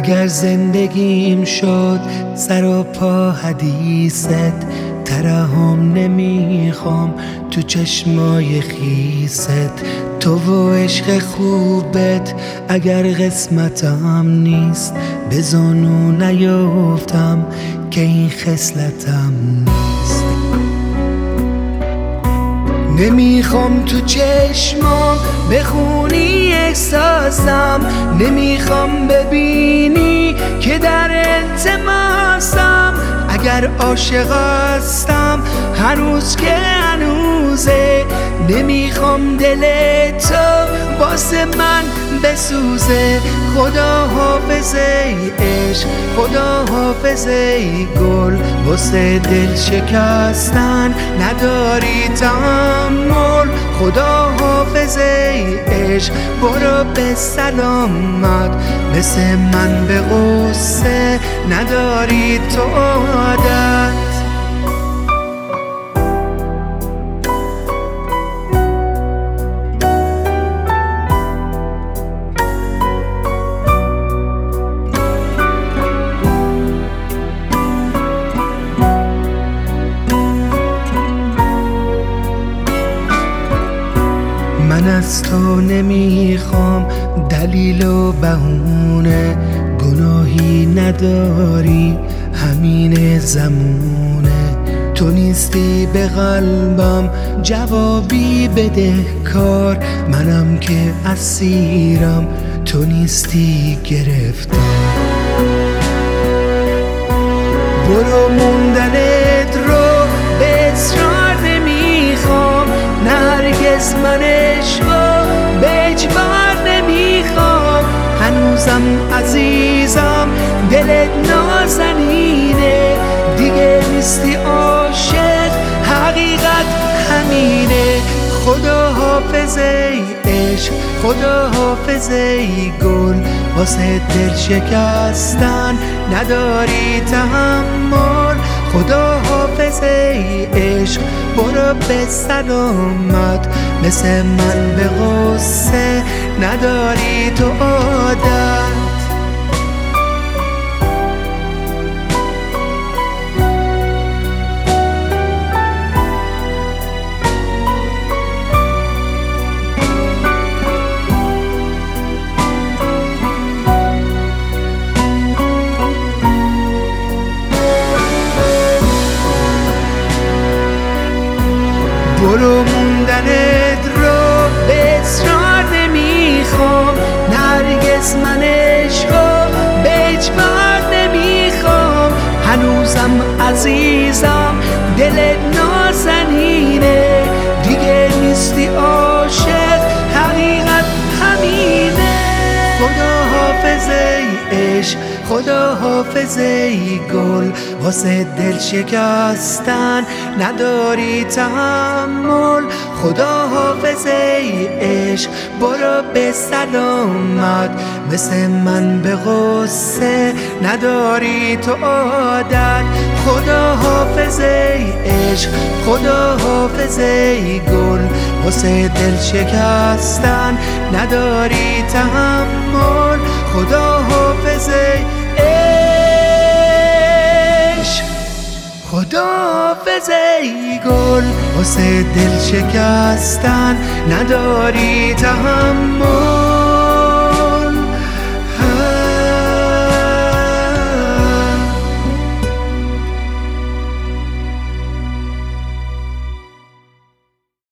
اگر زندگیم شد سر و پا حدیثت، ترحم نمیخوام تو چشمای خیست. تو و عشق خوبت اگر قسمتم نیست، به زانو نیفتم که این خصلتم نیست. نمیخوام تو چشمام بخونی احساسم، نمیخوام ببینی که در التماسم. اگر عاشق هستم هنوز که هنوزه، نمیخوام دل تو واسه من بسوزه. خدا حافظ ای عشق، خدا حافظ ای گل، واسه دل شکستن نداری تحمل. خدا حافظ ای عشق، برو به سلامت، مثل من به غصه نداری تو عادت. من از تو نمیخوام دلیل و بهونه، گناهی نداری همین زمونه. تو نیستی به قلبم جوابی بده کار، منم که اسیرم تو نیستی گرفتار. برو موندنت رو به اصرار نمیخوام، نه هرگز من عشقو به اجبار نمیخوام. هنوزم عزیزم دلت نازنینه، دیگه نیستی عاشق حقیقت همینه. خدا حافظ ای عشق، خدا حافظ ای گل، واسه دل شکستن نداری تحمل. خدا حافظ ای عشق، برو به سلامت، مثل من به غصه نداری تو عادت. برو موندنت رو به اصرار نمیخوام، نه هرگز من عشقو به اجبار نمیخوام. هنوزم عزیزم دلت نازنینه، دیگه نیستی عاشق حقیقت همینه. خدا حافظ ای عشق، خدا حافظ ای گل، واسه دل شکستن نداری تحمل. خدا حافظ ای عشق، برو به سلامت، مثل من به غصه نداری تو عادت. خدا حافظ ای عشق، خدا حافظ ای گل، واسه دل شکستن نداری تحمل. خدا حافظ ای عشق، خدا حافظ ای گل، واسه دل شکستن نداری تحمل.